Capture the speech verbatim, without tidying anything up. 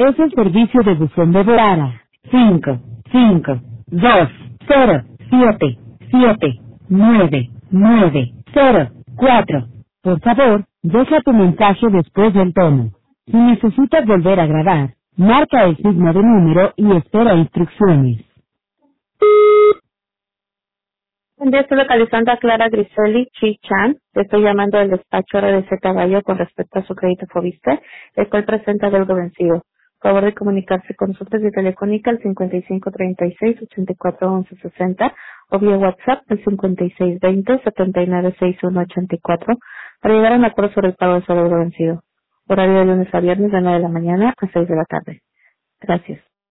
Es el servicio de buzón de voz para cinco, cinco, dos, cero, siete, siete, nueve, nueve, cero, cuatro. Por favor, deja tu mensaje después del tono. Si necesitas volver a grabar, marca el signo de número y espera instrucciones. Estoy localizando a Clara Grisoli Chi Chan. Le estoy llamando del despacho R D C Caballo con respecto a su crédito Fobiste, el cual presenta deuda vencido. Por favor de comunicarse con nosotros vía telefónica al cincuenta y cinco treinta y seis ochenta y cuatro once sesenta o vía WhatsApp al cincuenta y seis veinte setenta y nueve sesenta y uno ochenta y cuatro para llegar a un acuerdo sobre el pago de su deuda vencido. Horario de lunes a viernes de nueve de la mañana a seis de la tarde. Gracias.